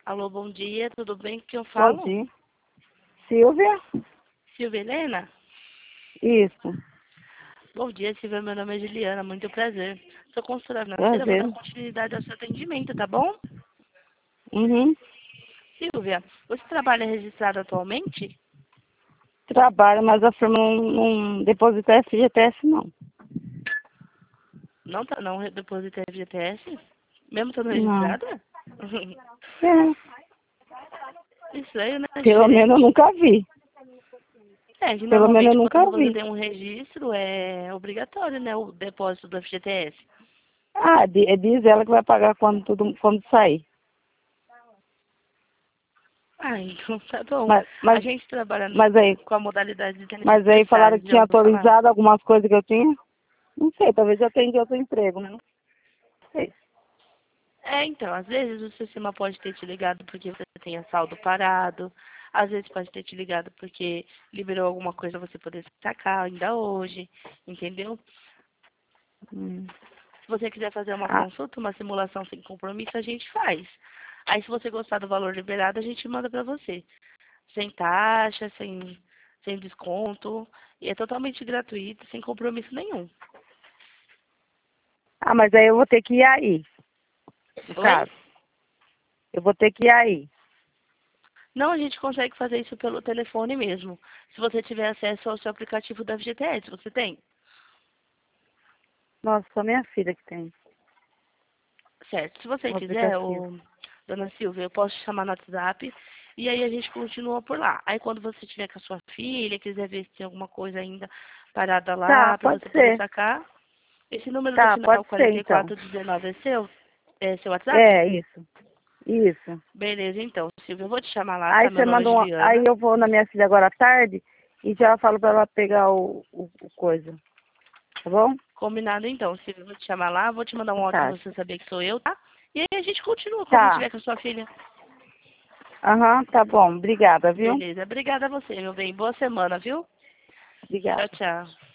Alô, bom dia, tudo bem? Com quem eu Bom falo? dia. Silvia? Silvia Helena? Isso. Bom dia, Silvia, meu nome é Juliana, muito prazer. Sou consultora financeira, vou Prazer. dar continuidade ao seu atendimento, tá bom? Uhum. Silvia, você trabalha registrado atualmente? Trabalho, mas a firma não deposita FGTS, não. Não, tá, não deposita FGTS? Mesmo estando Não. registrada? É. Estranho, né? Pelo menos eu Diferente. nunca vi. É, que Pelo menos normalmente eu nunca quando você vi. tem um registro é obrigatório, né? O depósito do FGTS. Ah, diz ela que vai pagar quando sair. Ah, então tá bom. Mas, A mas, gente trabalha mas aí, com a modalidade de mas aí falaram aniversário, que já tinha ouviu falar? autorizado algumas coisas que eu tinha. Não sei, talvez eu tenha de outro emprego, né? Não sei. É, então, às vezes o sistema pode ter te ligado porque você tenha saldo parado, às vezes pode ter te ligado porque liberou alguma coisa pra você poder sacar ainda hoje, entendeu? Hum. Se você quiser fazer uma Ah, consulta, uma simulação sem compromisso, a gente faz. Aí se você gostar do valor liberado, a gente manda pra você. Sem taxa, sem desconto, e é totalmente gratuito, sem compromisso nenhum. mas aí eu vou ter que ir aí, no Oi? caso. Eu vou ter que ir aí. Não, a gente consegue fazer isso pelo telefone mesmo. Se você tiver acesso ao seu aplicativo da FGTS, você tem? Nossa, só minha filha que tem Certo. Se você o quiser, aplicativo. dona Silvia, eu posso te chamar no WhatsApp e aí a gente continua por lá. Aí quando você estiver com a sua filha, quiser ver se tem alguma coisa ainda parada Tá, lá para pode você poder ser. sacar, esse número do Tá, final pode ser então. 4419 é seu? É seu WhatsApp? É, isso. Isso. Beleza, então, Silvia, eu vou te chamar lá, Aí tá? você Meu nome é manda uma. Aí Juliana. eu vou na minha filha agora à tarde e já falo pra ela pegar o coisa. Tá bom? Combinado então, Silvia, eu vou te chamar lá, vou te mandar um áudio Tá. pra você saber que sou eu, tá? E aí a gente continua quando você Tá. estiver com a sua filha. Aham, tá bom. Obrigada, viu? Beleza. Obrigada a você, meu bem. Boa semana, viu? Tchau, Obrigada. tchau.